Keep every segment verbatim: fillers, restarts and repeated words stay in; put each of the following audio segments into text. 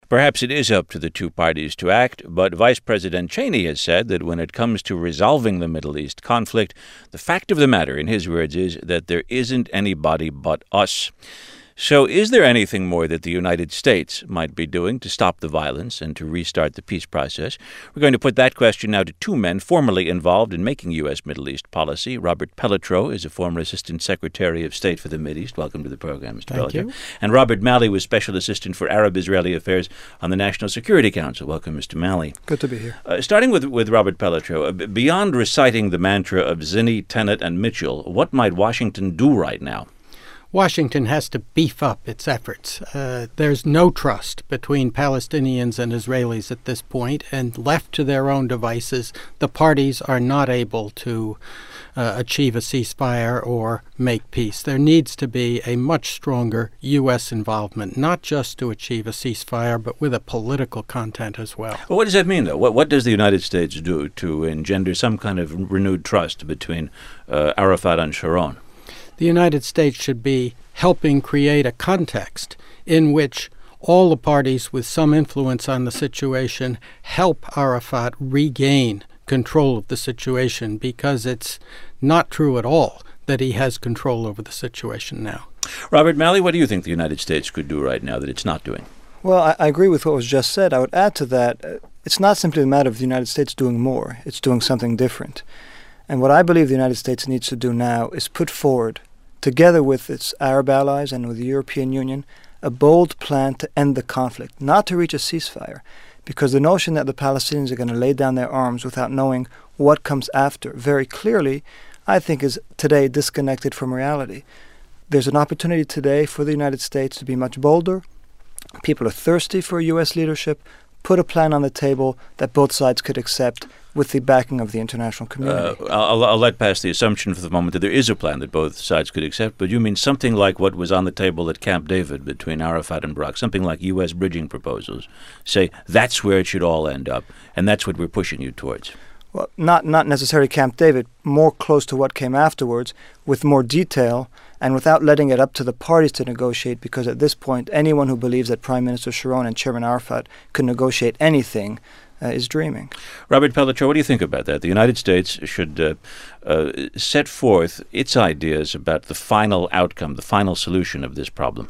Perhaps it is up to the two parties to act, but Vice President Cheney has said that when it comes to resolving the Middle East conflict, the fact of the matter, in his words, is that there isn't anybody but us. So is there anything more that the United States might be doing to stop the violence and to restart the peace process? We're going to put that question now to two men formerly involved in making U S. Middle East policy. Robert Pelletreau is a former Assistant Secretary of State for the Mideast. Welcome to the program, Mister Thank Pelletreau. you. And Robert Malley was Special Assistant for Arab-Israeli Affairs on the National Security Council. Welcome, Mister Malley. Good to be here. Uh, starting with, with Robert Pelletreau, uh, b- beyond reciting the mantra of Zinni, Tenet, and Mitchell, what might Washington do right now? Washington has to beef up its efforts. Uh, there's no trust between Palestinians and Israelis at this point, and left to their own devices, the parties are not able to uh, achieve a ceasefire or make peace. There needs to be a much stronger U S involvement, not just to achieve a ceasefire, but with a political content as well. Well, what does that mean, though? What, what does the United States do to engender some kind of renewed trust between uh, Arafat and Sharon? The United States should be helping create a context in which all the parties with some influence on the situation help Arafat regain control of the situation, because it's not true at all that he has control over the situation now. Robert Malley, what do you think the United States could do right now that it's not doing? Well, I, I agree with what was just said. I would add to that, uh, it's not simply a matter of the United States doing more. It's doing something different. And what I believe the United States needs to do now is put forward, together with its Arab allies and with the European Union, a bold plan to end the conflict, not to reach a ceasefire, because the notion that the Palestinians are going to lay down their arms without knowing what comes after very clearly, I think, is today disconnected from reality. There's an opportunity today for the United States to be much bolder. People are thirsty for U S leadership. Put a plan on the table that both sides could accept with the backing of the international community. Uh, I'll, I'll let pass the assumption for the moment that there is a plan that both sides could accept, but you mean something like what was on the table at Camp David between Arafat and Barak, something like U S bridging proposals. Say, that's where it should all end up, and that's what we're pushing you towards. Well, not, not necessarily Camp David, more close to what came afterwards, with more detail, and without letting it up to the parties to negotiate, because at this point, anyone who believes that Prime Minister Sharon and Chairman Arafat could negotiate anything uh, is dreaming. Robert Pelletreau, what do you think about that? The United States should uh, uh, set forth its ideas about the final outcome, the final solution of this problem.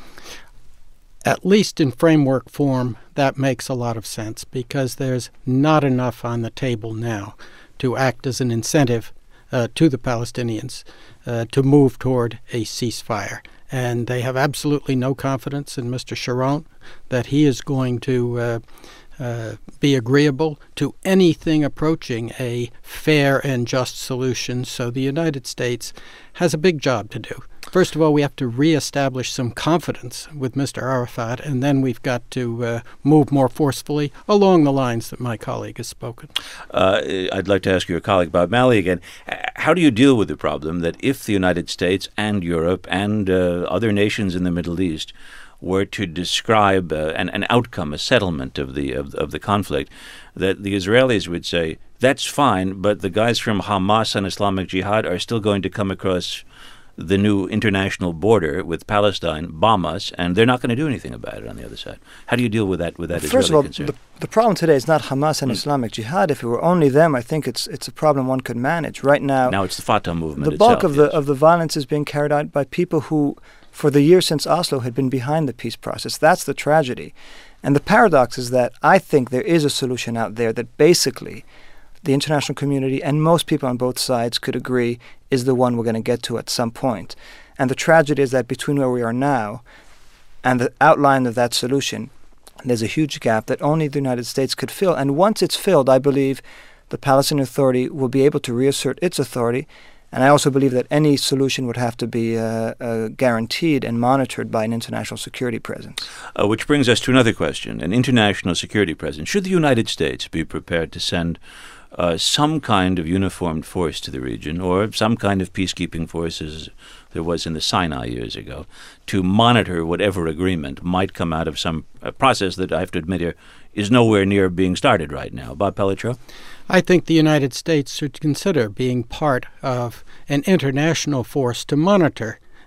At least in framework form, that makes a lot of sense, because there's not enough on the table now to act as an incentive uh, to the Palestinians uh, to move toward a ceasefire. And they have absolutely no confidence in Mister Sharon that he is going to uh, uh, be agreeable to anything approaching a fair and just solution. So the United States has a big job to do. First of all, we have to reestablish some confidence with Mister Arafat, and then we've got to uh, move more forcefully along the lines that my colleague has spoken. Uh, I'd like to ask your colleague Bob Malley again. How do you deal with the problem that if the United States and Europe and uh, other nations in the Middle East were to describe uh, an, an outcome, a settlement of the of, of the conflict, that the Israelis would say, that's fine, but the guys from Hamas and Islamic Jihad are still going to come across the new international border with Palestine, bomb us, and they're not going to do anything about it on the other side. How do you deal with that with that First Israeli of all, concern? the, the problem today is not Hamas and mm. Islamic Jihad. If it were only them, I think it's it's a problem one could manage. Right now, now it's the Fatah movement the itself, bulk of yes. the of the violence is being carried out by people who, for the years since Oslo, had been behind the peace process. That's the tragedy. And the paradox is that I think there is a solution out there that basically the international community and most people on both sides could agree is the one we're going to get to at some point. And the tragedy is that between where we are now and the outline of that solution, there's a huge gap that only the United States could fill. And once it's filled, I believe the Palestinian Authority will be able to reassert its authority. And I also believe that any solution would have to be uh, uh, guaranteed and monitored by an international security presence. Uh, which brings us to another question, an international security presence. Should the United States be prepared to send uh, some kind of uniformed force to the region, or some kind of peacekeeping force as there was in the Sinai years ago, to monitor whatever agreement might come out of some uh, process that I have to admit here is nowhere near being started right now? Bob Pelletreau? I think the United States should consider being part of an international force to monitor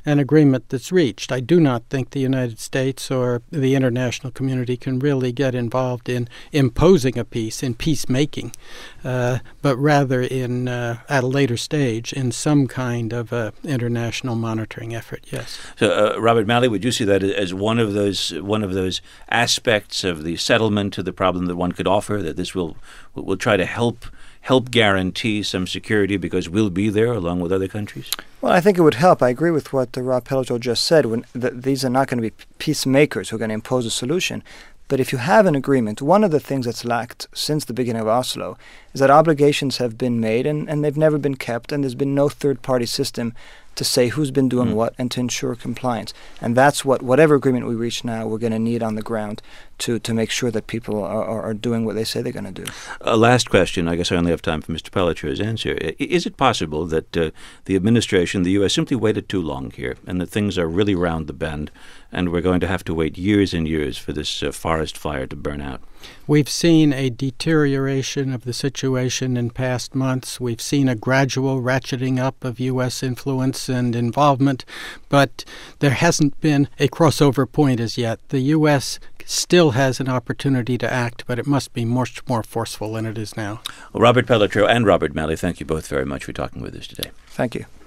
an agreement that's reached. I do not think the United States or the international community can really get involved in imposing a peace, in peacemaking, uh, but rather in uh, at a later stage in some kind of uh, international monitoring effort. Yes. So, uh, Robert Malley, would you see that as one of those one of those aspects of the settlement to the problem that one could offer, that this will will try to help help guarantee some security because we'll be there along with other countries? Well, I think it would help. I agree with what uh, Rob Pelletier just said. When th- these are not going to be peacemakers who are going to impose a solution. But if you have an agreement, one of the things that's lacked since the beginning of Oslo is that obligations have been made and, and they've never been kept, and there's been no third-party system to say who's been doing mm. what and to ensure compliance. And that's what, whatever agreement we reach now, we're going to need on the ground to, to make sure that people are, are, are doing what they say they're going to do. A last question. I guess I only have time for Mister Pelletier's answer. Is it possible that uh, the administration, the U S, simply waited too long here and that things are really round the bend and we're going to have to wait years and years for this uh, forest fire to burn out? We've seen a deterioration of the situation in past months. We've seen a gradual ratcheting up of U S influence and involvement, but there hasn't been a crossover point as yet. The U S still has an opportunity to act, but it must be much more forceful than it is now. Well, Robert Pelletier and Robert Malley, thank you both very much for talking with us today. Thank you.